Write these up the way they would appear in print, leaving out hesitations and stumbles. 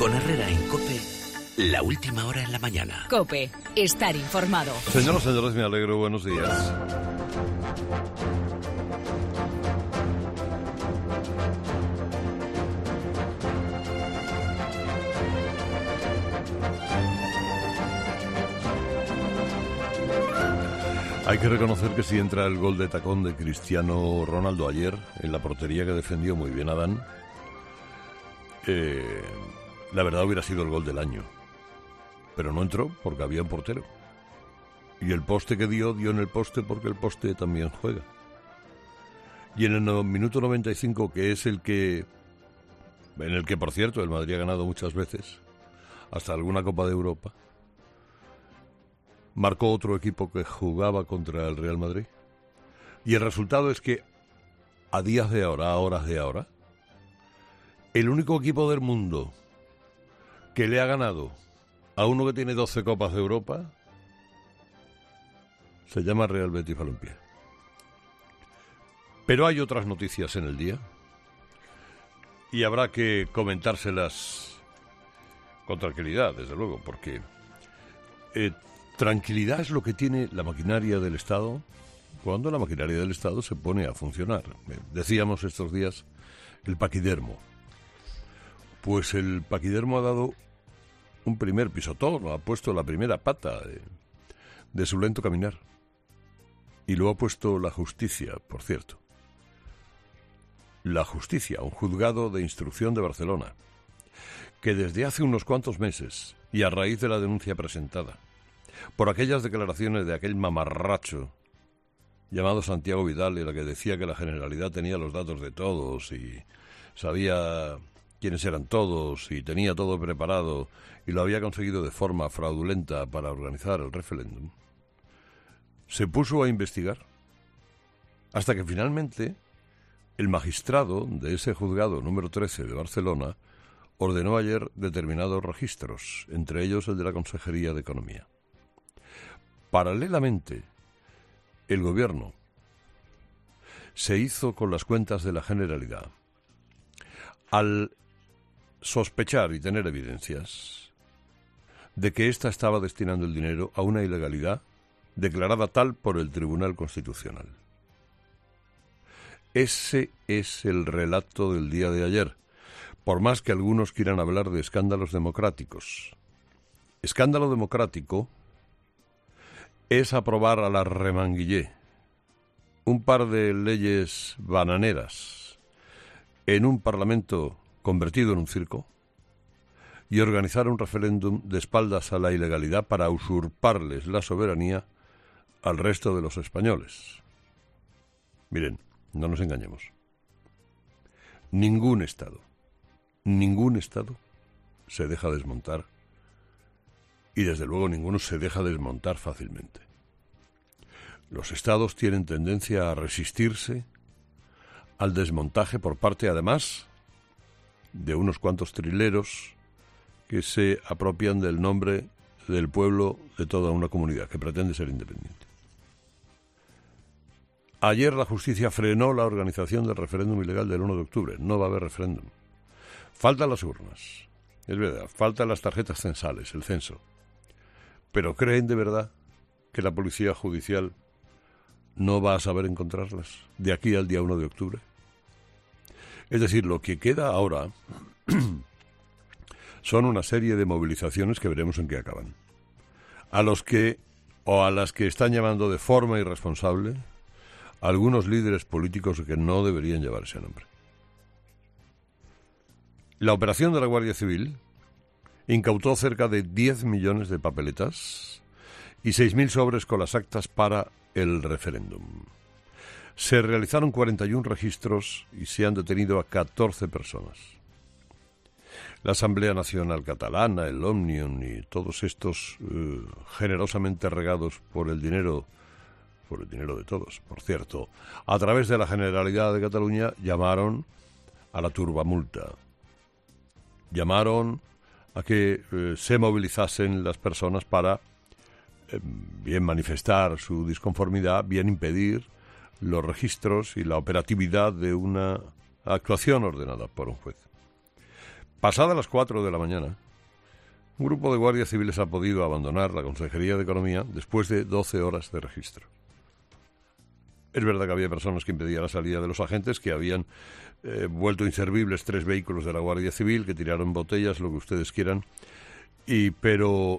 Con Herrera en COPE, la última hora en la mañana. COPE, estar informado. Señoras y señores, me alegro, buenos días. Hay que reconocer que si entra el gol de tacón de Cristiano Ronaldo ayer, en la portería que defendió muy bien Adán, la verdad hubiera sido el gol del año. Pero no entró porque había un portero. Y el poste que dio en el poste porque el poste también juega. Y en el minuto 95, que es en el que, por cierto, el Madrid ha ganado muchas veces, hasta alguna Copa de Europa, marcó otro equipo que jugaba contra el Real Madrid. Y el resultado es que, a días de ahora, a horas de ahora, el único equipo del mundo que le ha ganado a uno que tiene 12 Copas de Europa se llama Real Betis Balompié. Pero hay otras noticias en el día y habrá que comentárselas con tranquilidad, desde luego, porque tranquilidad es lo que tiene la maquinaria del Estado cuando la maquinaria del Estado se pone a funcionar. Decíamos estos días el paquidermo. Pues el paquidermo ha dado un primer pisotón, ha puesto la primera pata de su lento caminar. Y lo ha puesto la justicia, por cierto. La justicia, un juzgado de instrucción de Barcelona, que desde hace unos cuantos meses, y a raíz de la denuncia presentada, por aquellas declaraciones de aquel mamarracho llamado Santiago Vidal, en la que decía que la Generalidad tenía los datos de todos y sabía quiénes eran todos y tenía todo preparado y lo había conseguido de forma fraudulenta para organizar el referéndum, se puso a investigar hasta que finalmente el magistrado de ese juzgado número 13 de Barcelona ordenó ayer determinados registros, entre ellos el de la Consejería de Economía. Paralelamente, el gobierno se hizo con las cuentas de la Generalidad. Al sospechar y tener evidencias de que ésta estaba destinando el dinero a una ilegalidad declarada tal por el Tribunal Constitucional. Ese es el relato del día de ayer, por más que algunos quieran hablar de escándalos democráticos. Escándalo democrático es aprobar a la remanguillé un par de leyes bananeras en un parlamento convertido en un circo y organizar un referéndum de espaldas a la ilegalidad para usurparles la soberanía al resto de los españoles. Miren, no nos engañemos. Ningún Estado se deja desmontar y desde luego ninguno se deja desmontar fácilmente. Los Estados tienen tendencia a resistirse al desmontaje por parte, además, de unos cuantos trileros que se apropian del nombre del pueblo de toda una comunidad que pretende ser independiente. Ayer la justicia frenó la organización del referéndum ilegal del 1 de octubre. No va a haber referéndum. Faltan las urnas, es verdad, faltan las tarjetas censales, el censo. ¿Pero creen de verdad que la policía judicial no va a saber encontrarlas de aquí al día 1 de octubre? Es decir, lo que queda ahora son una serie de movilizaciones que veremos en qué acaban. A las que están llamando de forma irresponsable algunos líderes políticos que no deberían llevar ese nombre. La operación de la Guardia Civil incautó cerca de 10 millones de papeletas y 6.000 sobres con las actas para el referéndum. Se realizaron 41 registros y se han detenido a 14 personas. La Asamblea Nacional Catalana, el Òmnium y todos estos generosamente regados por el dinero de todos, por cierto, a través de la Generalidad de Cataluña, llamaron a la turbamulta. Llamaron a que se movilizasen las personas para bien manifestar su disconformidad, bien impedir los registros y la operatividad de una actuación ordenada por un juez. Pasadas las 4 de la mañana, un grupo de guardias civiles ha podido abandonar la Consejería de Economía después de 12 horas de registro. Es verdad que había personas que impedían la salida de los agentes, que habían vuelto inservibles 3 vehículos de la Guardia Civil, que tiraron botellas, lo que ustedes quieran, pero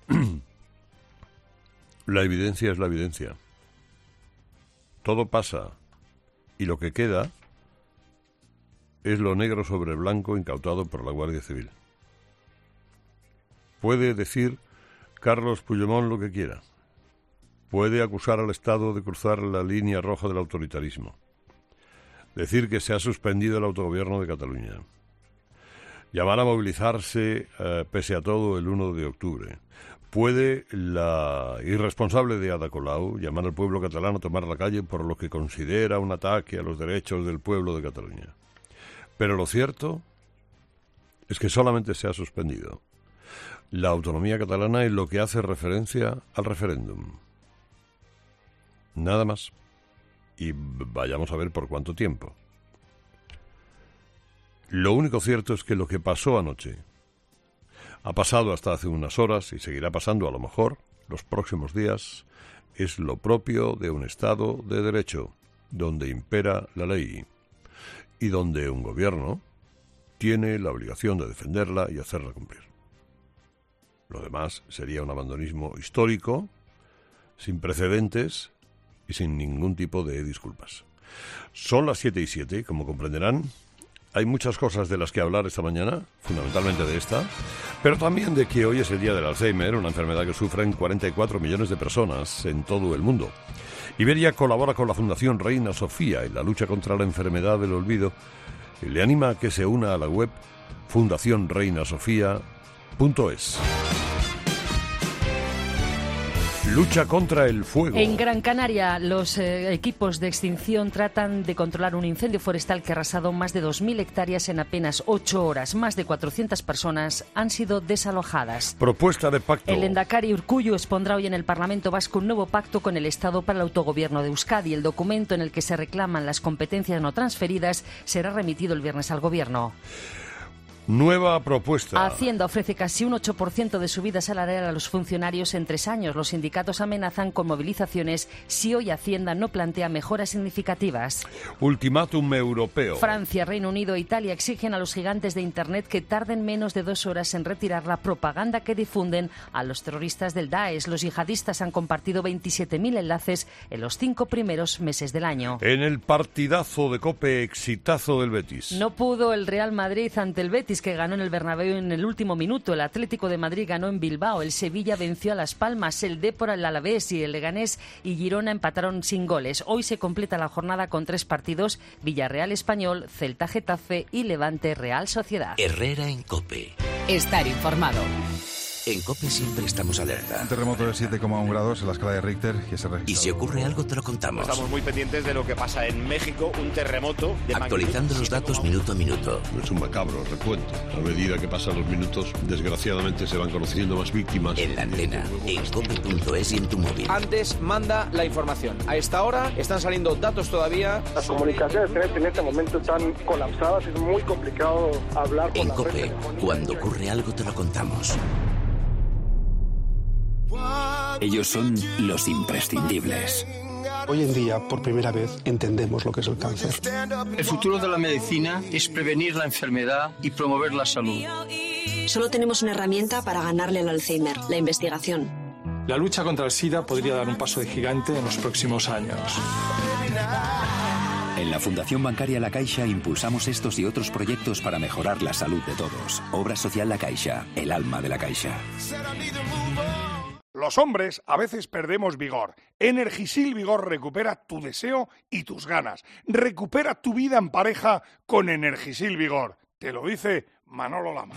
la evidencia es la evidencia. Todo pasa y lo que queda es lo negro sobre blanco incautado por la Guardia Civil. Puede decir Carlos Puigdemont lo que quiera. Puede acusar al Estado de cruzar la línea roja del autoritarismo. Decir que se ha suspendido el autogobierno de Cataluña. Llamar a movilizarse, pese a todo, el 1 de octubre. Puede la irresponsable de Ada Colau llamar al pueblo catalán a tomar la calle por lo que considera un ataque a los derechos del pueblo de Cataluña. Pero lo cierto es que solamente se ha suspendido la autonomía catalana en lo que hace referencia al referéndum. Nada más. Y vayamos a ver por cuánto tiempo. Lo único cierto es que lo que pasó anoche ha pasado hasta hace unas horas y seguirá pasando a lo mejor los próximos días. Es lo propio de un Estado de Derecho, donde impera la ley y donde un gobierno tiene la obligación de defenderla y hacerla cumplir. Lo demás sería un abandonismo histórico, sin precedentes y sin ningún tipo de disculpas. Son las 7:07, como comprenderán. Hay muchas cosas de las que hablar esta mañana, fundamentalmente de esta, pero también de que hoy es el día del Alzheimer, una enfermedad que sufren 44 millones de personas en todo el mundo. Iberia colabora con la Fundación Reina Sofía en la lucha contra la enfermedad del olvido y le anima a que se una a la web fundacionreinasofía.es. Lucha contra el fuego. En Gran Canaria, los equipos de extinción tratan de controlar un incendio forestal que ha arrasado más de 2.000 hectáreas en apenas 8 horas. Más de 400 personas han sido desalojadas. Propuesta de pacto. El Lehendakari Urkullu expondrá hoy en el Parlamento Vasco un nuevo pacto con el Estado para el autogobierno de Euskadi. El documento en el que se reclaman las competencias no transferidas será remitido el viernes al Gobierno. Nueva propuesta. Hacienda ofrece casi un 8% de subida salarial a los funcionarios en 3 años. Los sindicatos amenazan con movilizaciones si hoy Hacienda no plantea mejoras significativas. Ultimátum europeo. Francia, Reino Unido e Italia exigen a los gigantes de Internet que tarden menos de 2 horas en retirar la propaganda que difunden a los terroristas del Daesh. Los yihadistas han compartido 27.000 enlaces en los 5 primeros meses del año. En el partidazo de COPE, exitazo del Betis. No pudo el Real Madrid ante el Betis, que ganó en el Bernabéu en el último minuto. El Atlético de Madrid ganó en Bilbao. El Sevilla venció a Las Palmas. El Dépor al Alavés y el Leganés y Girona empataron sin goles. Hoy se completa la jornada con 3 partidos: Villarreal Español, Celta Getafe y Levante Real Sociedad. Herrera en COPE. Estar informado. En COPE siempre estamos alerta. Un terremoto de 7,1 grados en la escala de Richter que se registra. Y si ocurre algo te lo contamos. Estamos muy pendientes de lo que pasa en México, un terremoto de actualizando los datos minuto a minuto. Es un macabro recuento. A medida que pasan los minutos, desgraciadamente se van conociendo más víctimas. En la antena, en cope.es y en tu móvil. Antes manda la información. A esta hora están saliendo datos todavía. Las comunicaciones en este momento están colapsadas, es muy complicado hablar con En la red COPE, telefónica. cuando ocurre algo te lo contamos. Ellos son los imprescindibles. Hoy en día, por primera vez, entendemos lo que es el cáncer. El futuro de la medicina es prevenir la enfermedad y promover la salud. Solo tenemos una herramienta para ganarle al Alzheimer: la investigación. La lucha contra el SIDA podría dar un paso de gigante en los próximos años. En la Fundación Bancaria La Caixa impulsamos estos y otros proyectos para mejorar la salud de todos. Obra social La Caixa, el alma de la Caixa. Los hombres a veces perdemos vigor. Energisil Vigor recupera tu deseo y tus ganas. Recupera tu vida en pareja con Energisil Vigor. Te lo dice Manolo Lama.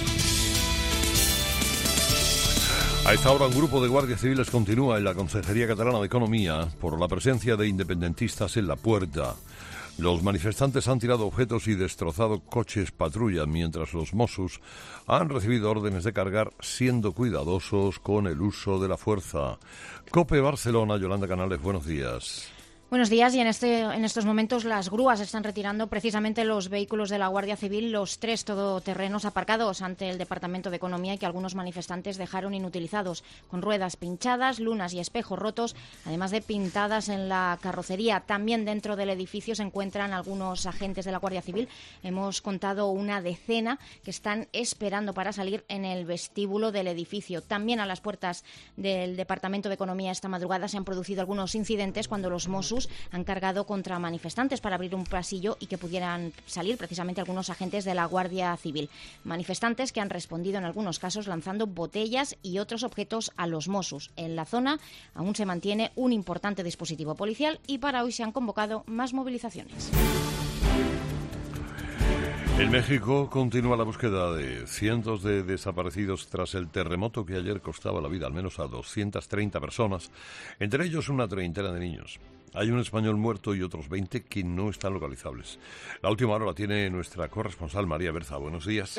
A esta hora un grupo de guardias civiles continúa en la Consejería Catalana de Economía por la presencia de independentistas en la puerta. Los manifestantes han tirado objetos y destrozado coches patrulla, mientras los Mossos han recibido órdenes de cargar, siendo cuidadosos con el uso de la fuerza. COPE Barcelona, Yolanda Canales, buenos días. Buenos días. Y en estos momentos las grúas están retirando precisamente los vehículos de la Guardia Civil, los 3 todoterrenos aparcados ante el Departamento de Economía y que algunos manifestantes dejaron inutilizados, con ruedas pinchadas, lunas y espejos rotos, además de pintadas en la carrocería. También dentro del edificio se encuentran algunos agentes de la Guardia Civil. Hemos contado una decena que están esperando para salir en el vestíbulo del edificio. También a las puertas del Departamento de Economía esta madrugada se han producido algunos incidentes cuando los Mossos han cargado contra manifestantes para abrir un pasillo y que pudieran salir precisamente algunos agentes de la Guardia Civil. Manifestantes que han respondido en algunos casos lanzando botellas y otros objetos a los Mossos. En la zona aún se mantiene un importante dispositivo policial y para hoy se han convocado más movilizaciones. En México continúa la búsqueda de cientos de desaparecidos tras el terremoto que ayer costaba la vida al menos a 230 personas, entre ellos una treintena de niños. Hay un español muerto y otros 20 que no están localizables. La última hora la tiene nuestra corresponsal María Berza. Buenos días.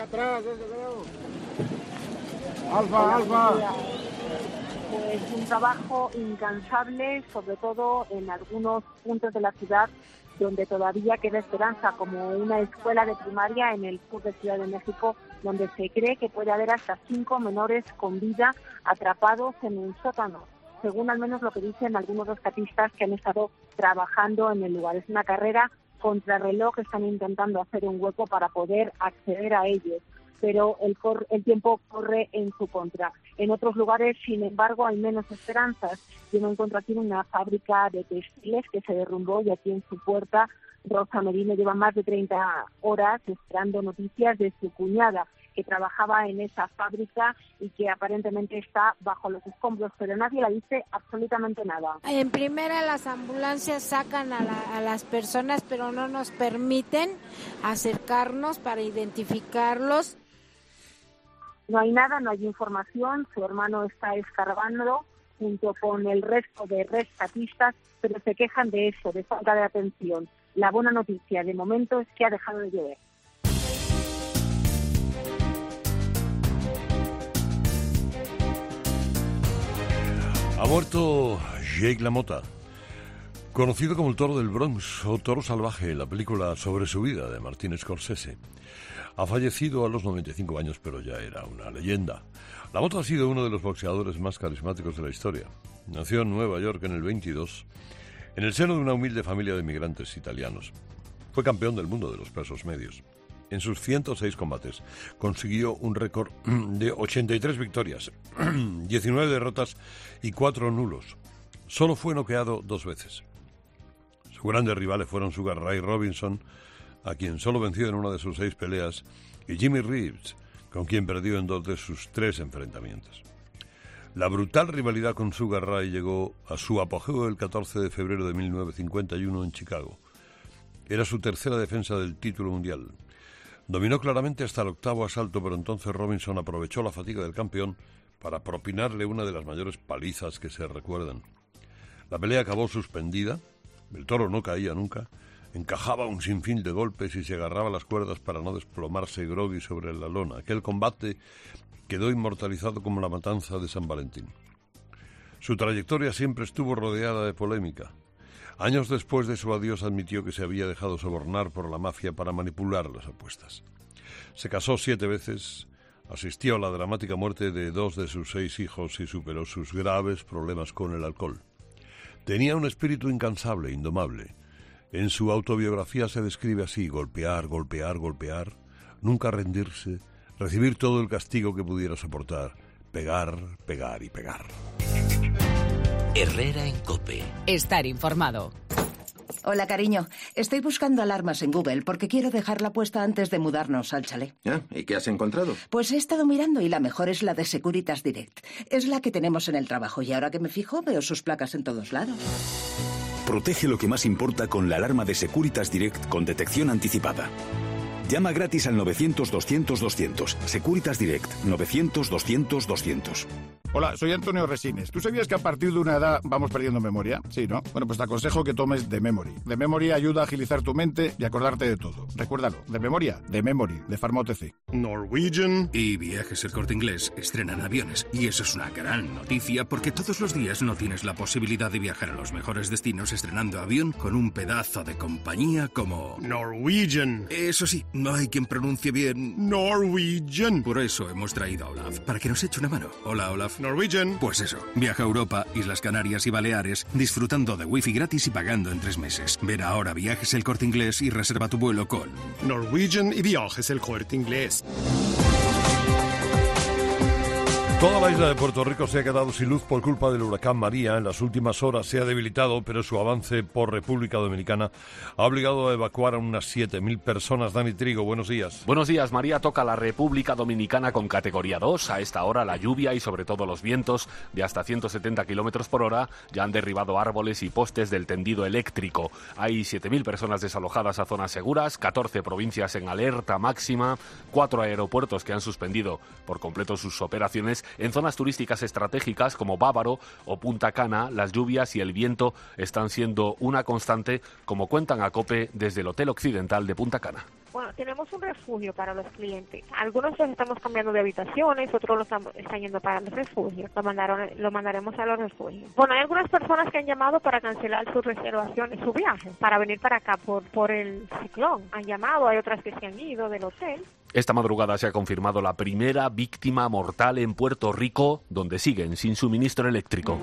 Alfa. Pues un trabajo incansable, sobre todo en algunos puntos de la ciudad donde todavía queda esperanza, como una escuela de primaria en el sur de Ciudad de México, donde se cree que puede haber hasta 5 menores con vida atrapados en un sótano, según al menos lo que dicen algunos rescatistas que han estado trabajando en el lugar. Es una carrera contrarreloj, están intentando hacer un hueco para poder acceder a ellos, pero el tiempo corre en su contra. En otros lugares, sin embargo, hay menos esperanzas. Yo me encuentro aquí en una fábrica de textiles que se derrumbó y aquí en su puerta Rosa Merino lleva más de 30 horas esperando noticias de su cuñada, que trabajaba en esa fábrica y que aparentemente está bajo los escombros, pero nadie le dice absolutamente nada. En primera, las ambulancias sacan a las personas, pero no nos permiten acercarnos para identificarlos. No hay nada, no hay información. Su hermano está escarbando junto con el resto de rescatistas, pero se quejan de eso, de falta de atención. La buena noticia de momento es que ha dejado de llover. Ha muerto Jake LaMotta, conocido como el Toro del Bronx o Toro Salvaje, la película sobre su vida de Martin Scorsese. Ha fallecido a los 95 años, pero ya era una leyenda. LaMotta ha sido uno de los boxeadores más carismáticos de la historia. Nació en Nueva York en el 22, en el seno de una humilde familia de inmigrantes italianos. Fue campeón del mundo de los pesos medios. En sus 106 combates consiguió un récord de 83 victorias, 19 derrotas y 4 nulos. Solo fue noqueado 2 veces. Sus grandes rivales fueron Sugar Ray Robinson, a quien solo venció en una de sus 6 peleas, y Jimmy Reeves, con quien perdió en 2 de sus 3 enfrentamientos. La brutal rivalidad con Sugar Ray llegó a su apogeo el 14 de febrero de 1951 en Chicago. Era su tercera defensa del título mundial. Dominó claramente hasta el 8º asalto, pero entonces Robinson aprovechó la fatiga del campeón para propinarle una de las mayores palizas que se recuerdan. La pelea acabó suspendida, el toro no caía nunca, encajaba un sinfín de golpes y se agarraba las cuerdas para no desplomarse groggy sobre la lona. Aquel combate quedó inmortalizado como la matanza de San Valentín. Su trayectoria siempre estuvo rodeada de polémica. Años después de su adiós admitió que se había dejado sobornar por la mafia para manipular las apuestas. Se casó 7 veces, asistió a la dramática muerte de 2 de sus 6 hijos y superó sus graves problemas con el alcohol. Tenía un espíritu incansable, indomable. En su autobiografía se describe así: golpear, golpear, golpear, nunca rendirse, recibir todo el castigo que pudiera soportar, pegar, pegar y pegar. Herrera en COPE. Estar informado. Hola, cariño. Estoy buscando alarmas en Google porque quiero dejarla puesta antes de mudarnos al chalet. ¿Y qué has encontrado? Pues he estado mirando y la mejor es la de Securitas Direct. Es la que tenemos en el trabajo y ahora que me fijo veo sus placas en todos lados. Protege lo que más importa con la alarma de Securitas Direct con detección anticipada. Llama gratis al 900-200-200. Securitas Direct, 900-200-200. Hola, soy Antonio Resines. ¿Tú sabías que a partir de una edad vamos perdiendo memoria? Sí, ¿no? Bueno, pues te aconsejo que tomes The Memory. The Memory ayuda a agilizar tu mente y acordarte de todo. Recuérdalo, The Memory, de Pharma OTC. Norwegian y Viajes El Corte Inglés estrenan aviones. Y eso es una gran noticia porque todos los días no tienes la posibilidad de viajar a los mejores destinos estrenando avión con un pedazo de compañía como... Norwegian. Eso sí, no hay quien pronuncie bien... Norwegian. Por eso hemos traído a Olaf, para que nos eche una mano. Hola, Olaf. Norwegian. Pues eso, viaja a Europa, Islas Canarias y Baleares, disfrutando de wifi gratis y pagando en 3 meses. Ven ahora a Viajes El Corte Inglés y reserva tu vuelo con Norwegian y Viajes El Corte Inglés. Toda la isla de Puerto Rico se ha quedado sin luz por culpa del huracán María. En las últimas horas se ha debilitado, pero su avance por República Dominicana ha obligado a evacuar a unas 7.000 personas. Dani Trigo, buenos días. Buenos días. María toca la República Dominicana con categoría 2. A esta hora la lluvia y sobre todo los vientos de hasta 170 kilómetros por hora ya han derribado árboles y postes del tendido eléctrico. Hay 7.000 personas desalojadas a zonas seguras, 14 provincias en alerta máxima, 4 aeropuertos que han suspendido por completo sus operaciones. En zonas turísticas estratégicas como Bávaro o Punta Cana, las lluvias y el viento están siendo una constante, como cuentan a COPE desde el Hotel Occidental de Punta Cana. Bueno, tenemos un refugio para los clientes. Algunos los estamos cambiando de habitaciones, otros los están yendo para los refugios. Lo mandaremos a los refugios. Bueno, hay algunas personas que han llamado para cancelar sus reservaciones, su viaje, para venir para acá por el ciclón. Han llamado, hay otras que se han ido del hotel. Esta madrugada se ha confirmado la primera víctima mortal en Puerto Rico, donde siguen sin suministro eléctrico.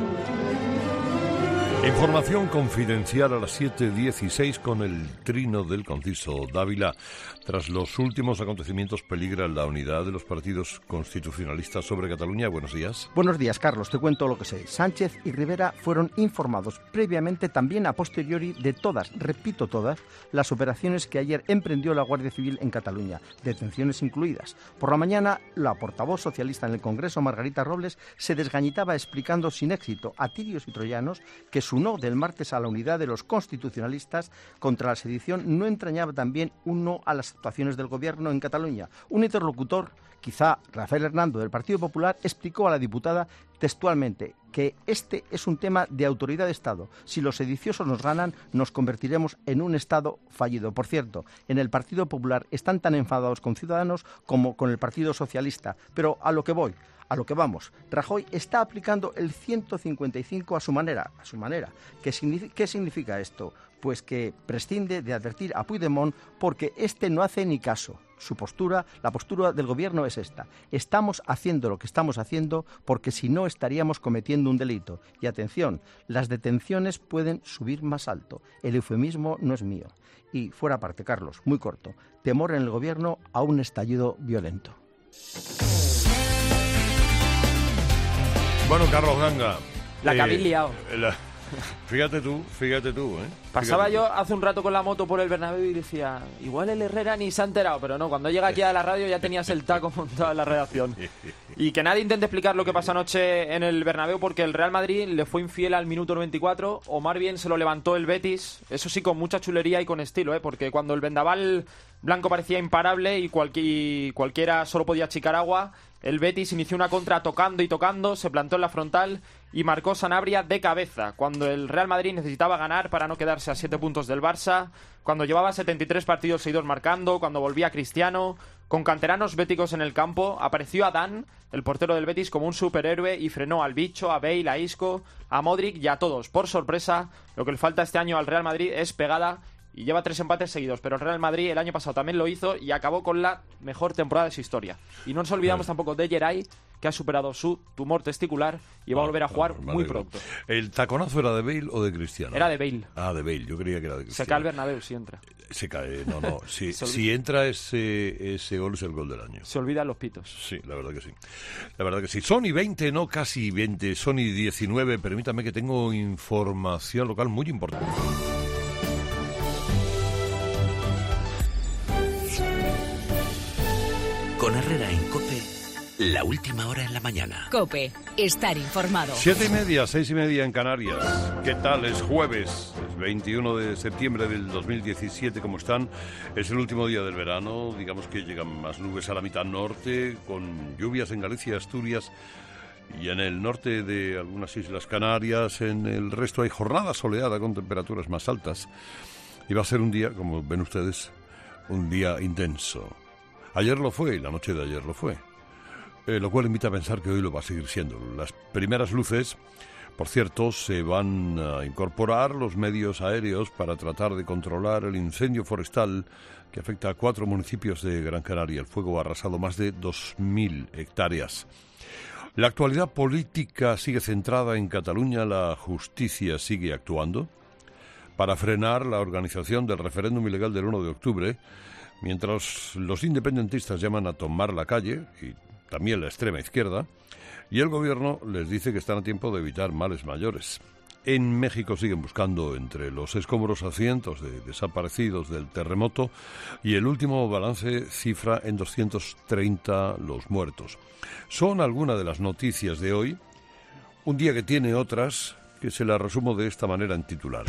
Información confidencial a las 7:16 con el trino del conciso Dávila. Tras los últimos acontecimientos peligra la unidad de los partidos constitucionalistas sobre Cataluña. Buenos días. Buenos días, Carlos. Te cuento lo que sé. Sánchez y Rivera fueron informados previamente, también a posteriori, de todas, repito todas, las operaciones que ayer emprendió la Guardia Civil en Cataluña, detenciones incluidas. Por la mañana, la portavoz socialista en el Congreso, Margarita Robles, se desgañitaba explicando sin éxito a tirios y troyanos que su no del martes a la unidad de los constitucionalistas contra la sedición no entrañaba también un no a las actuaciones del gobierno en Cataluña. Un interlocutor, quizá Rafael Hernando del Partido Popular, explicó a la diputada textualmente que este es un tema de autoridad de Estado. Si los sediciosos nos ganan, nos convertiremos en un Estado fallido. Por cierto, en el Partido Popular están tan enfadados con Ciudadanos como con el Partido Socialista. Pero a lo que voy, a lo que vamos, Rajoy está aplicando el 155 a su manera. ¿Qué significa esto? Pues que prescinde de advertir a Puigdemont porque este no hace ni caso. La postura del gobierno es esta: estamos haciendo lo que estamos haciendo porque si no estaríamos cometiendo un delito. Y atención, las detenciones pueden subir más alto. El eufemismo no es mío. Y fuera parte, Carlos, muy corto, temor en el gobierno a un estallido violento. Bueno, Carlos Ganga. La que habéis liado. Fíjate tú, ¿eh? Pasaba yo hace un rato con la moto por el Bernabéu y decía, igual el Herrera ni se ha enterado, pero no, cuando llega aquí a la radio ya tenías el taco montado en la redacción. Y que nadie intente explicar lo que pasó anoche en el Bernabéu porque el Real Madrid le fue infiel al minuto 94, o más bien se lo levantó el Betis, eso sí, con mucha chulería y con estilo, porque cuando el vendaval blanco parecía imparable y cualquiera solo podía achicar agua, el Betis inició una contra tocando y tocando, se plantó en la frontal y marcó Sanabria de cabeza, cuando el Real Madrid necesitaba ganar para no quedarse a 7 puntos del Barça, cuando llevaba 73 partidos seguidos marcando, cuando volvía Cristiano. Con canteranos béticos en el campo, apareció Adán, el portero del Betis, como un superhéroe y frenó al Bicho, a Bale, a Isco, a Modric y a todos. Por sorpresa, lo que le falta este año al Real Madrid es pegada y lleva 3 empates seguidos, pero el Real Madrid el año pasado también lo hizo y acabó con la mejor temporada de su historia. Y no nos olvidamos tampoco de Geray, que ha superado su tumor testicular y va a volver a jugar muy pronto. ¿El taconazo era de Bale o de Cristiano? Era de Bale. Ah, de Bale, yo creía que era de Cristiano. Se cae el Bernabéu si entra. Se cae, no. Si entra ese gol es el gol del año. Se olvidan los pitos. Sí, la verdad que sí. Son y 20, no casi 20, son y 19. Permítame que tengo información local muy importante. Con Herrera en COPE, la última hora en la mañana. COPE, estar informado. 7:30, 6:30 en Canarias. ¿Qué tal? Es jueves, es 21 de septiembre del 2017. ¿Cómo están? Es el último día del verano. Digamos que llegan más nubes a la mitad norte, con lluvias en Galicia, Asturias Y en el norte de algunas islas Canarias, en el resto hay jornada soleada con temperaturas más altas. Y va a ser un día, como ven ustedes, un día intenso. Ayer lo fue y la noche de ayer lo fue. Lo cual invita a pensar que hoy lo va a seguir siendo. Las primeras luces, por cierto, se van a incorporar los medios aéreos para tratar de controlar el incendio forestal que afecta a 4 municipios de Gran Canaria. El fuego ha arrasado más de 2.000 hectáreas. La actualidad política sigue centrada en Cataluña. La justicia sigue actuando para frenar la organización del referéndum ilegal del 1 de octubre, mientras los independentistas llaman a tomar la calle, y también la extrema izquierda, y el gobierno les dice que están a tiempo de evitar males mayores. En México siguen buscando entre los escombros a cientos de desaparecidos del terremoto y el último balance cifra en 230 los muertos. Son algunas de las noticias de hoy, un día que tiene otras que se las resumo de esta manera en titulares.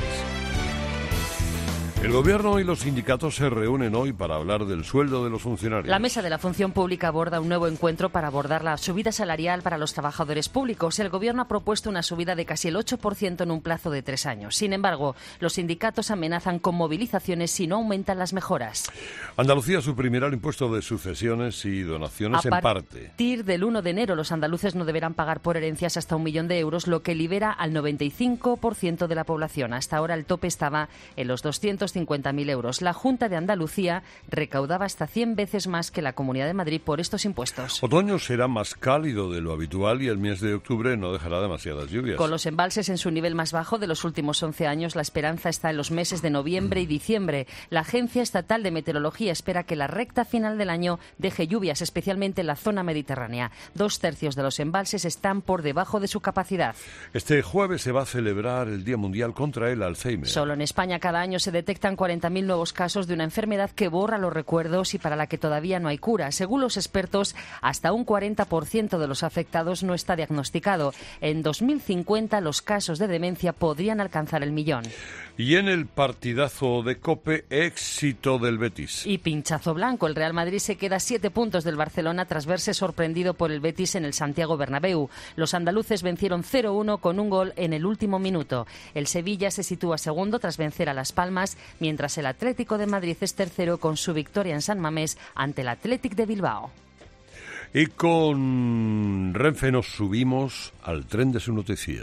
El gobierno y los sindicatos se reúnen hoy para hablar del sueldo de los funcionarios. La mesa de la función pública aborda un nuevo encuentro para abordar la subida salarial para los trabajadores públicos. El gobierno ha propuesto una subida de casi el 8% en un plazo de 3 años. Sin embargo, los sindicatos amenazan con movilizaciones si no aumentan las mejoras. Andalucía suprimirá el impuesto de sucesiones y donaciones en parte. A partir del 1 de enero, los andaluces no deberán pagar por herencias hasta 1 millón de euros, lo que libera al 95% de la población. Hasta ahora el tope estaba en los 250.000 euros. La Junta de Andalucía recaudaba hasta 100 veces más que la Comunidad de Madrid por estos impuestos. Otoño será más cálido de lo habitual y el mes de octubre no dejará demasiadas lluvias. Con los embalses en su nivel más bajo de los últimos 11 años, la esperanza está en los meses de noviembre y diciembre. La Agencia Estatal de Meteorología espera que la recta final del año deje lluvias, especialmente en la zona mediterránea. 2/3 de los embalses están por debajo de su capacidad. Este jueves se va a celebrar el Día Mundial contra el Alzheimer. Solo en España cada año se detectan 40.000 nuevos casos de una enfermedad que borra los recuerdos y para la que todavía no hay cura. Según los expertos, hasta un 40% de los afectados no está diagnosticado. En 2050 los casos de demencia podrían alcanzar el 1.000.000. Y en el partidazo de COPE, éxito del Betis. Y pinchazo blanco. El Real Madrid se queda a 7 puntos del Barcelona tras verse sorprendido por el Betis en el Santiago Bernabéu. Los andaluces vencieron 0-1 con un gol en el último minuto. El Sevilla se sitúa segundo tras vencer a Las Palmas, mientras el Atlético de Madrid es tercero con su victoria en San Mamés ante el Athletic de Bilbao. Y con Renfe nos subimos al tren de su noticia.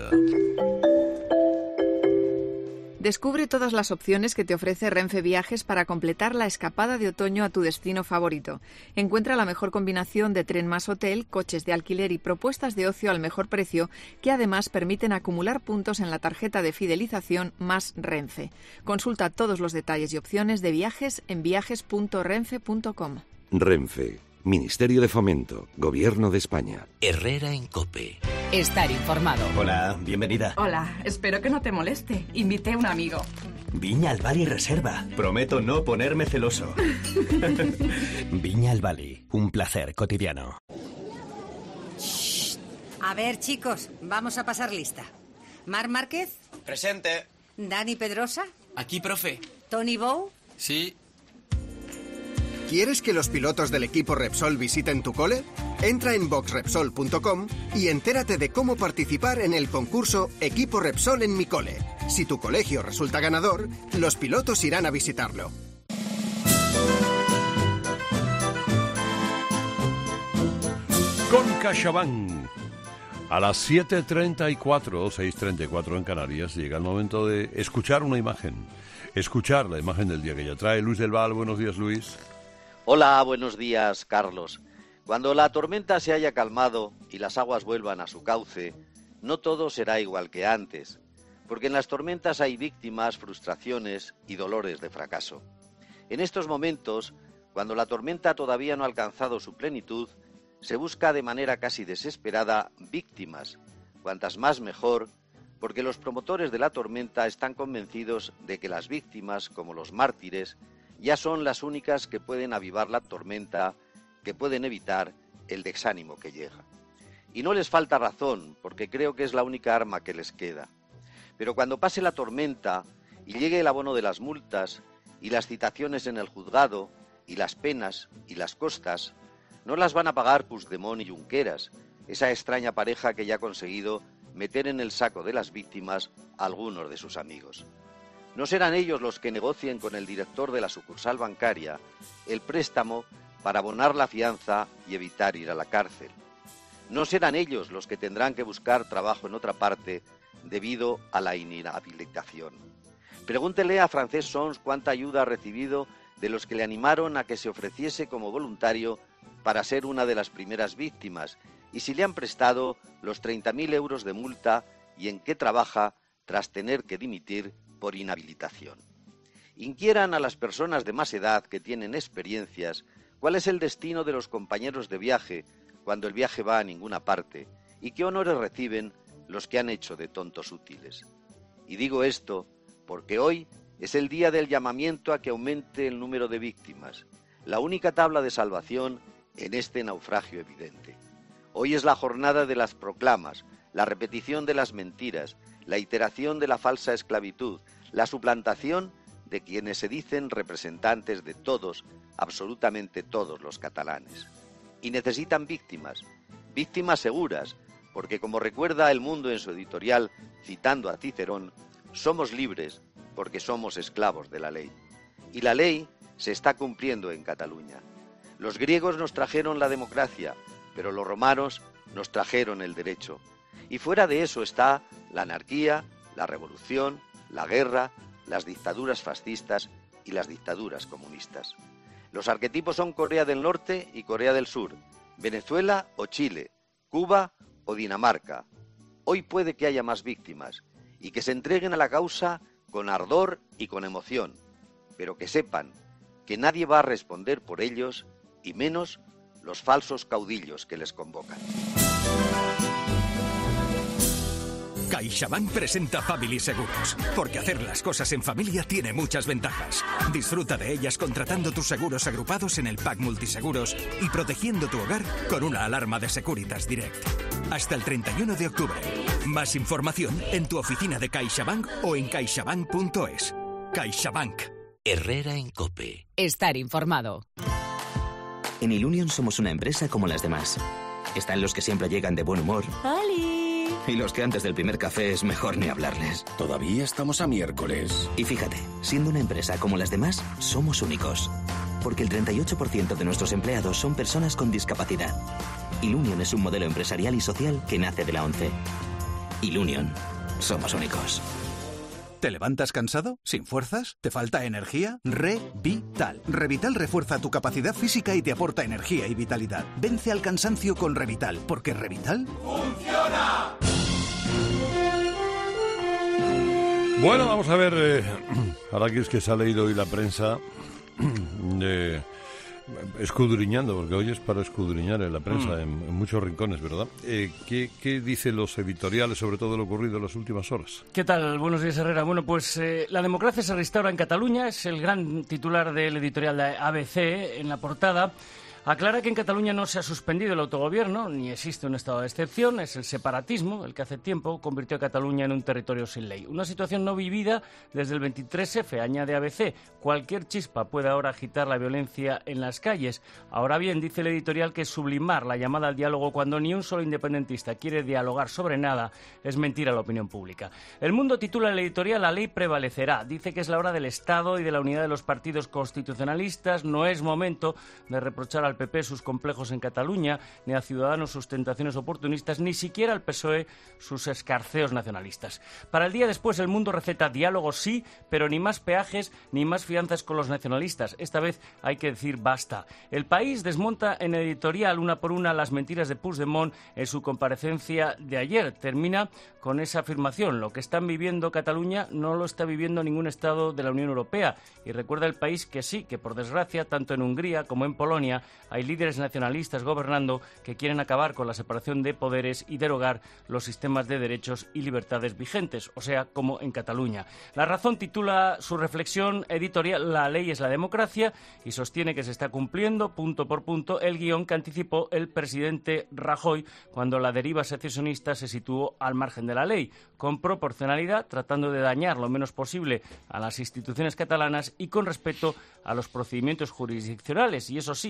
Descubre todas las opciones que te ofrece Renfe Viajes para completar la escapada de otoño a tu destino favorito. Encuentra la mejor combinación de tren más hotel, coches de alquiler y propuestas de ocio al mejor precio, que además permiten acumular puntos en la tarjeta de fidelización más Renfe. Consulta todos los detalles y opciones de viajes en viajes.renfe.com. Renfe, Ministerio de Fomento, Gobierno de España. Herrera en COPE. Estar informado. Hola, bienvenida. Hola, espero que no te moleste. Invité a un amigo. Viña al Bali Reserva. Prometo no ponerme celoso. Viña al Bali, un placer cotidiano. Shh. A ver, chicos, vamos a pasar lista. Marc Márquez. Presente. Dani Pedrosa. Aquí, profe. Tony Bou. Sí. ¿Quieres que los pilotos del equipo Repsol visiten tu cole? Entra en boxrepsol.com y entérate de cómo participar en el concurso Equipo Repsol en mi cole. Si tu colegio resulta ganador, los pilotos irán a visitarlo. Con CaixaBank. A las 7:34, 6:34 en Canarias, llega el momento de escuchar una imagen. Escuchar la imagen del día que ya trae Luis del Val. Buenos días, Luis. Hola, buenos días, Carlos. Cuando la tormenta se haya calmado y las aguas vuelvan a su cauce, no todo será igual que antes, porque en las tormentas hay víctimas, frustraciones y dolores de fracaso. En estos momentos, cuando la tormenta todavía no ha alcanzado su plenitud, se busca de manera casi desesperada víctimas, cuantas más mejor, porque los promotores de la tormenta están convencidos de que las víctimas, como los mártires, ya son las únicas que pueden avivar la tormenta, que pueden evitar el desánimo que llega. Y no les falta razón, porque creo que es la única arma que les queda. Pero cuando pase la tormenta y llegue el abono de las multas y las citaciones en el juzgado y las penas y las costas, no las van a pagar Puigdemont y Junqueras, esa extraña pareja que ya ha conseguido meter en el saco de las víctimas a algunos de sus amigos. No serán ellos los que negocien con el director de la sucursal bancaria el préstamo para abonar la fianza y evitar ir a la cárcel. No serán ellos los que tendrán que buscar trabajo en otra parte debido a la inhabilitación. Pregúntele a Francesc Sons cuánta ayuda ha recibido de los que le animaron a que se ofreciese como voluntario para ser una de las primeras víctimas y si le han prestado los 30.000 euros de multa y en qué trabaja tras tener que dimitir por inhabilitación. Inquieran a las personas de más edad que tienen experiencias cuál es el destino de los compañeros de viaje cuando el viaje va a ninguna parte y qué honores reciben los que han hecho de tontos útiles. Y digo esto porque hoy es el día del llamamiento a que aumente el número de víctimas, la única tabla de salvación en este naufragio evidente. Hoy es la jornada de las proclamas, la repetición de las mentiras, la iteración de la falsa esclavitud, la suplantación de quienes se dicen representantes de todos, absolutamente todos los catalanes. Y necesitan víctimas, víctimas seguras, porque como recuerda El Mundo en su editorial, citando a Cicerón, somos libres porque somos esclavos de la ley. Y la ley se está cumpliendo en Cataluña. Los griegos nos trajeron la democracia, pero los romanos nos trajeron el derecho. Y fuera de eso está la anarquía, la revolución, la guerra, las dictaduras fascistas y las dictaduras comunistas. Los arquetipos son Corea del Norte y Corea del Sur, Venezuela o Chile, Cuba o Dinamarca. Hoy puede que haya más víctimas y que se entreguen a la causa con ardor y con emoción, pero que sepan que nadie va a responder por ellos y menos los falsos caudillos que les convocan. CaixaBank presenta Family Seguros, porque hacer las cosas en familia tiene muchas ventajas. Disfruta de ellas contratando tus seguros agrupados en el pack multiseguros y protegiendo tu hogar con una alarma de Securitas Direct. Hasta el 31 de octubre. Más información en tu oficina de CaixaBank o en caixabank.es. CaixaBank. Herrera en COPE. Estar informado. En Ilunion somos una empresa como las demás. Están los que siempre llegan de buen humor. ¡Holi! Y los que antes del primer café es mejor ni hablarles. Todavía estamos a miércoles. Y fíjate, siendo una empresa como las demás, somos únicos. Porque el 38% de nuestros empleados son personas con discapacidad. Ilunion es un modelo empresarial y social que nace de la ONCE. Ilunion. Somos únicos. ¿Te levantas cansado? ¿Sin fuerzas? ¿Te falta energía? Revital. Revital refuerza tu capacidad física y te aporta energía y vitalidad. Vence al cansancio con Revital, porque Revital ¡funciona! Bueno, vamos a ver, ahora que es que se ha leído hoy la prensa, escudriñando, porque hoy es para escudriñar en la prensa en muchos rincones, ¿verdad? ¿Qué dicen los editoriales sobre todo lo ocurrido en las últimas horas? ¿Qué tal? Buenos días, Herrera. Bueno, pues la democracia se restaura en Cataluña, es el gran titular del editorial de ABC en la portada. Aclara que en Cataluña no se ha suspendido el autogobierno, ni existe un estado de excepción, es el separatismo el que hace tiempo convirtió a Cataluña en un territorio sin ley. Una situación no vivida desde el 23F, añade ABC. Cualquier chispa puede ahora agitar la violencia en las calles. Ahora bien, dice el editorial que sublimar la llamada al diálogo cuando ni un solo independentista quiere dialogar sobre nada es mentir a la opinión pública. El Mundo titula el editorial La ley prevalecerá. Dice que es la hora del Estado y de la unidad de los partidos constitucionalistas. No es momento de reprochar al PP sus complejos en Cataluña, ni a Ciudadanos sus tentaciones oportunistas, ni siquiera al PSOE sus escarceos nacionalistas. Para el día después, El Mundo receta diálogo sí, pero ni más peajes ni más fianzas con los nacionalistas. Esta vez hay que decir basta. El País desmonta en editorial una por una las mentiras de Puigdemont en su comparecencia de ayer. Termina con esa afirmación: lo que están viviendo Cataluña no lo está viviendo ningún Estado de la Unión Europea. Y recuerda El País que sí, que por desgracia, tanto en Hungría como en Polonia hay líderes nacionalistas gobernando que quieren acabar con la separación de poderes y derogar los sistemas de derechos y libertades vigentes, o sea, como en Cataluña. La Razón titula su reflexión editorial La ley es la democracia y sostiene que se está cumpliendo punto por punto el guión que anticipó el presidente Rajoy cuando la deriva secesionista se situó al margen de la ley, con proporcionalidad, tratando de dañar lo menos posible a las instituciones catalanas y con respeto a los procedimientos jurisdiccionales, y eso sí, sin vacilar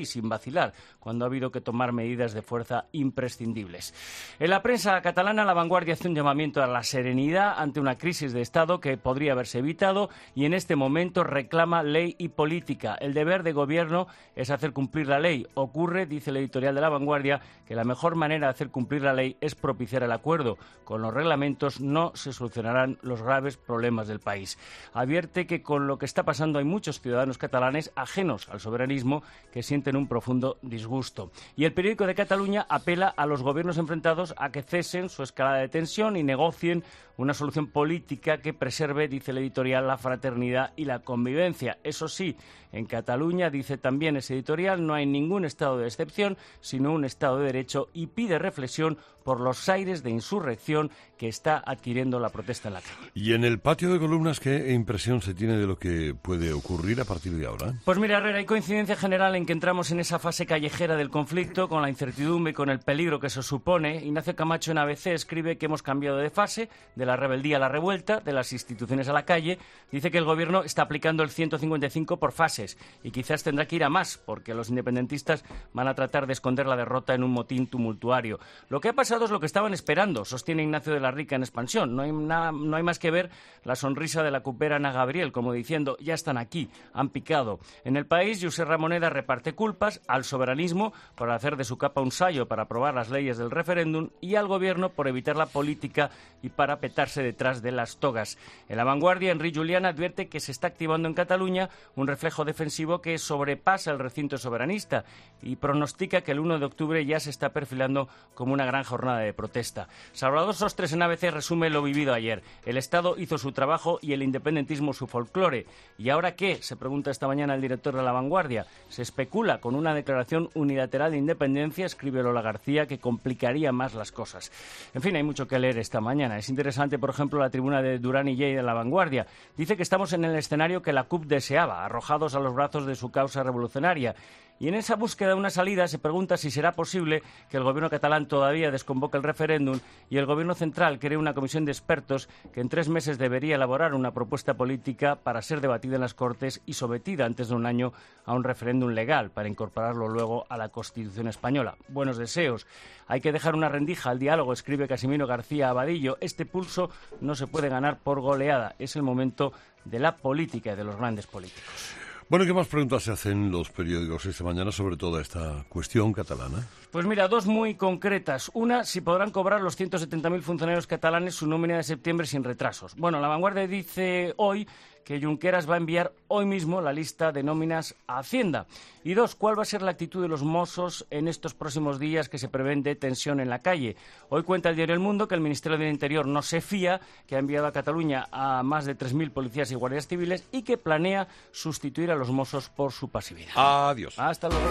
vacilar cuando ha habido que tomar medidas de fuerza imprescindibles. En la prensa catalana, La Vanguardia hace un llamamiento a la serenidad ante una crisis de Estado que podría haberse evitado y en este momento reclama ley y política. El deber de gobierno es hacer cumplir la ley. Ocurre, dice el editorial de La Vanguardia, que la mejor manera de hacer cumplir la ley es propiciar el acuerdo. Con los reglamentos no se solucionarán los graves problemas del país. Advierte que con lo que está pasando hay muchos ciudadanos catalanes ajenos al soberanismo que sienten un profundo disgusto. Y el periódico de Cataluña apela a los gobiernos enfrentados a que cesen su escalada de tensión y negocien una solución política que preserve, dice el editorial, la fraternidad y la convivencia. Eso sí, en Cataluña, dice también ese editorial, no hay ningún estado de excepción, sino un estado de derecho y pide reflexión por los aires de insurrección que está adquiriendo la protesta en la calle. Y en el patio de columnas, ¿qué impresión se tiene de lo que puede ocurrir a partir de ahora? Pues mira, Herrera, hay coincidencia general en que entramos en esa fase callejera del conflicto, con la incertidumbre y con el peligro que se supone. Ignacio Camacho en ABC escribe que hemos cambiado de fase, de la rebeldía a la revuelta, de las instituciones a la calle. Dice que el gobierno está aplicando el 155 por fases y quizás tendrá que ir a más, porque los independentistas van a tratar de esconder la derrota en un motín tumultuario. Lo que ha pasado es lo que estaban esperando, sostiene Ignacio de la Rica en Expansión. No hay más que ver la sonrisa de la cupera Ana Gabriel, como diciendo, ya están aquí, han picado. En El País, Josep Ramoneda reparte culpas al soberanismo por hacer de su capa un sayo para aprobar las leyes del referéndum y al gobierno por evitar la política y para petarse detrás de las togas. En La Vanguardia, Enric Julián advierte que se está activando en Cataluña un reflejo defensivo que sobrepasa el recinto soberanista y pronostica que el 1 de octubre ya se está perfilando como una gran jornada de protesta. Salvador Sostres en ABC resume lo vivido ayer. El Estado hizo su trabajo y el independentismo su folclore. ¿Y ahora qué?, se pregunta esta mañana el director de La Vanguardia. Se especula con una declaración unilateral de independencia, escribe Lola García, que complicaría más las cosas. En fin, hay mucho que leer esta mañana. Es interesante, por ejemplo, la tribuna de Durán y Lleida de La Vanguardia. Dice que estamos en el escenario que la CUP deseaba, arrojados a los brazos de su causa revolucionaria. Y en esa búsqueda de una salida se pregunta si será posible que el gobierno catalán todavía desconvoque el referéndum y el gobierno central cree una comisión de expertos que en 3 meses debería elaborar una propuesta política para ser debatida en las Cortes y sometida antes de un año a un referéndum legal para incorporarlo luego a la Constitución española. Buenos deseos. Hay que dejar una rendija al diálogo, escribe Casimiro García Abadillo. Este pulso no se puede ganar por goleada. Es el momento de la política y de los grandes políticos. Bueno, ¿qué más preguntas se hacen los periódicos esta mañana sobre toda esta cuestión catalana? Pues mira, 2 muy concretas. Una, si podrán cobrar los 170.000 funcionarios catalanes su nómina de septiembre sin retrasos. Bueno, La Vanguardia dice hoy que Junqueras va a enviar hoy mismo la lista de nóminas a Hacienda. Y 2, ¿cuál va a ser la actitud de los Mossos en estos próximos días que se prevén de tensión en la calle? Hoy cuenta el diario El Mundo que el Ministerio del Interior no se fía, que ha enviado a Cataluña a más de 3.000 policías y guardias civiles y que planea sustituir a los Mossos por su pasividad. Adiós. Hasta luego.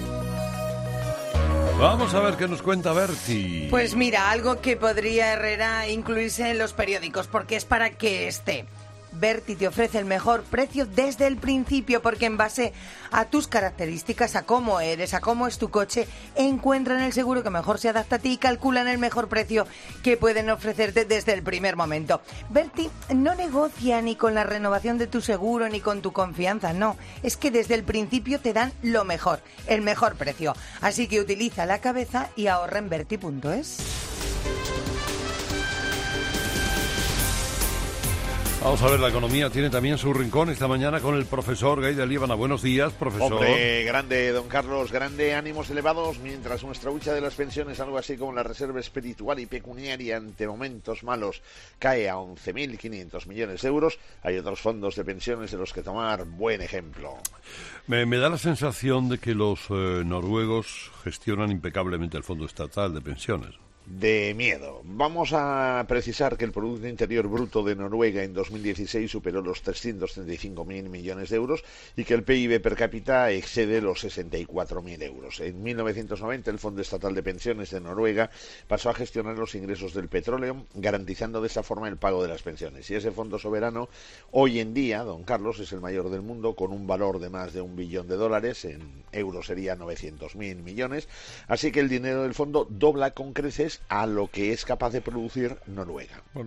Vamos a ver qué nos cuenta Berti. Pues mira, algo que podría, Herrera, incluirse en los periódicos, porque es para que esté. Berti te ofrece el mejor precio desde el principio, porque en base a tus características, a cómo eres, a cómo es tu coche, encuentran el seguro que mejor se adapta a ti y calculan el mejor precio que pueden ofrecerte desde el primer momento. Berti no negocia ni con la renovación de tu seguro ni con tu confianza, no. Es que desde el principio te dan lo mejor, el mejor precio. Así que utiliza la cabeza y ahorra en Berti.es. Vamos a ver, la economía tiene también su rincón esta mañana con el profesor Gaida Líbana. Buenos días, profesor. Hombre, grande, don Carlos, grande, ánimos elevados, mientras nuestra hucha de las pensiones, algo así como la reserva espiritual y pecuniaria ante momentos malos, cae a 11.500 millones de euros. Hay otros fondos de pensiones de los que tomar buen ejemplo. Me da la sensación de que los noruegos gestionan impecablemente el Fondo Estatal de Pensiones. De miedo. Vamos a precisar que el Producto Interior Bruto de Noruega en 2016 superó los 335.000 millones de euros y que el PIB per cápita excede los 64.000 euros. En 1990 el Fondo Estatal de Pensiones de Noruega pasó a gestionar los ingresos del petróleo, garantizando de esa forma el pago de las pensiones. Y ese fondo soberano, hoy en día, don Carlos, es el mayor del mundo, con un valor de más de $1 billón, en euros sería 900.000 millones. Así que el dinero del fondo dobla con creces a lo que es capaz de producir Noruega. Bueno,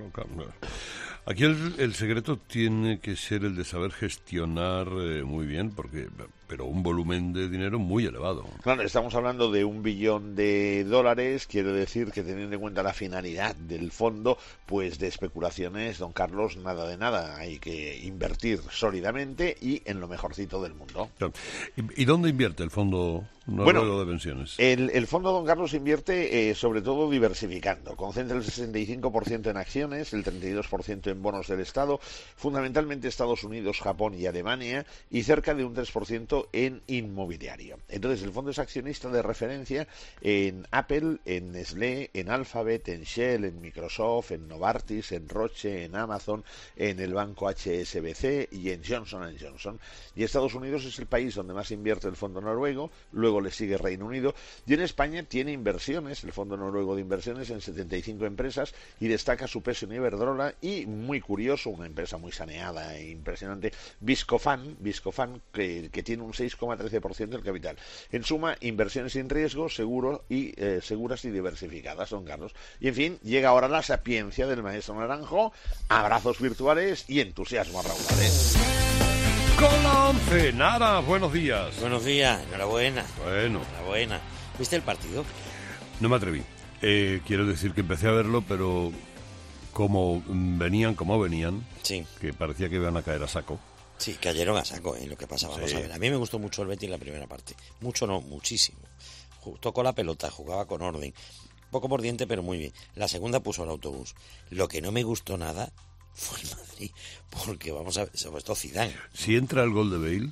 aquí el secreto tiene que ser el de saber gestionar muy bien, porque pero un volumen de dinero muy elevado. Claro, estamos hablando de $1 billón, quiere decir que teniendo en cuenta la finalidad del fondo, pues de especulaciones, don Carlos, nada de nada, hay que invertir sólidamente y en lo mejorcito del mundo. ¿Y dónde invierte el fondo noruego de pensiones? El fondo, don Carlos, invierte sobre todo diversificando, concentra el 65% en acciones, el 32% en bonos del Estado, fundamentalmente Estados Unidos, Japón y Alemania, y cerca de un 3% en inmobiliario. Entonces, el fondo es accionista de referencia en Apple, en Nestlé, en Alphabet, en Shell, en Microsoft, en Novartis, en Roche, en Amazon, en el banco HSBC y en Johnson & Johnson. Y Estados Unidos es el país donde más invierte el fondo noruego, luego le sigue Reino Unido, y en España tiene inversiones, el fondo noruego de inversiones, en 75 empresas, y destaca su peso en Iberdrola y, muy curioso, una empresa muy saneada e impresionante, Viscofan, que tiene un 6,13% del capital. En suma, inversiones sin riesgo, seguras y diversificadas, don Carlos. Y en fin, llega ahora la sapiencia del maestro Naranjo, abrazos virtuales y entusiasmo a raudales. Con la 11, Nara, buenos días. Buenos días, enhorabuena. Bueno. Enhorabuena. ¿Viste el partido? No me atreví. Quiero decir que empecé a verlo, pero como venían, sí, que parecía que iban a caer a saco. Sí, cayeron a saco, lo que pasa, vamos a ver. A mí me gustó mucho el Betis en la primera parte. Mucho no, muchísimo. Tocó la pelota, jugaba con orden. Poco por diente, pero muy bien. La segunda puso el autobús. Lo que no me gustó nada fue el Madrid, porque vamos a ver, sobre todo Zidane. Si entra el gol de Bale...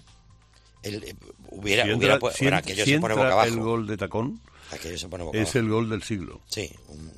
aquello se pone boca abajo. El gol de Tacón, aquello se pone boca es abajo. El gol del siglo. Sí,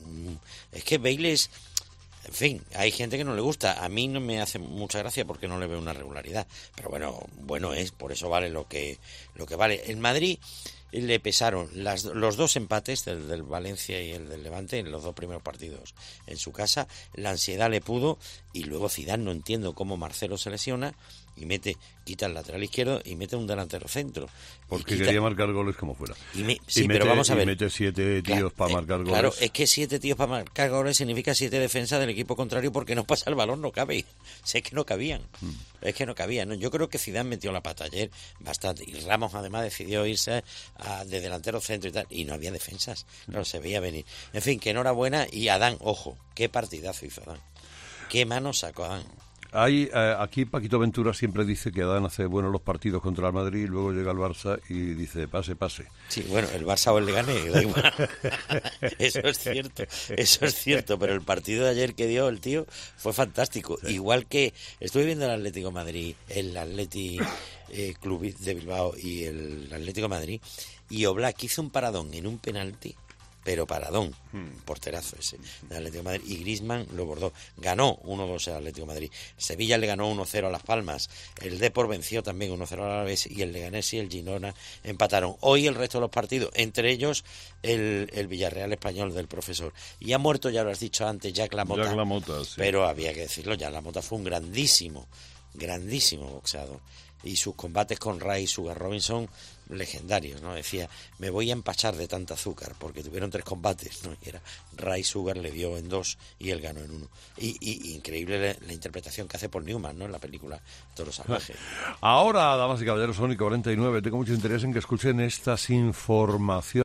es que Bale es... En fin, hay gente que no le gusta. A mí no me hace mucha gracia porque no le veo una regularidad. Pero bueno es, por eso vale lo que vale. El Madrid le pesaron los dos empates, del Valencia y el del Levante, en los dos primeros partidos en su casa. La ansiedad le pudo, y luego Zidane, no entiendo cómo Marcelo se lesiona y quita el lateral izquierdo y mete un delantero centro. Porque quería marcar goles como fuera. Pero vamos a ver. Y mete 7 tíos para marcar goles. Claro, es que 7 tíos para marcar goles significa 7 defensas del equipo contrario, porque no pasa el balón, no cabe. Es que no cabían. Es que no cabían. ¿no? Yo creo que Zidane metió la pata ayer bastante. Y Ramos además decidió irse de delantero centro y tal. Y no había defensas. Claro, se veía venir. En fin, que enhorabuena. Y Adán, ojo, qué partidazo hizo Adán. Qué mano sacó Adán. Aquí Paquito Ventura siempre dice que Adán hace buenos los partidos contra el Madrid, y luego llega el Barça y dice pase. Sí, bueno, el Barça o el Leganés, da igual. Eso es cierto, pero el partido de ayer que dio el tío fue fantástico. Sí. Igual que estuve viendo el Atlético de Madrid, el Atleti Club de Bilbao y el Atlético de Madrid, y Oblak hizo un paradón en un penalti, pero paradón, porterazo ese del Atlético de Madrid, y Griezmann lo bordó. Ganó 1-2 el Atlético de Madrid. Sevilla le ganó 1-0 a Las Palmas. El Depor venció también 1-0 al Alavés, y el Leganés y el Girona empataron. Hoy el resto de los partidos, entre ellos el Villarreal español del profesor. Y ha muerto, ya lo has dicho antes, Jack LaMotta. Sí. Pero había que decirlo, Jack LaMotta fue un grandísimo boxeador. Y sus combates con Ray y Sugar Robinson, legendarios, ¿no? Decía, me voy a empachar de tanta azúcar, porque tuvieron 3 combates, ¿no? Y era Ray Sugar le dio en 2 y él ganó en 1. Y increíble la interpretación que hace Paul Newman, ¿no? En la película Toro Salvaje. Ahora, damas y caballeros, Sónico 49, tengo mucho interés en que escuchen estas informaciones.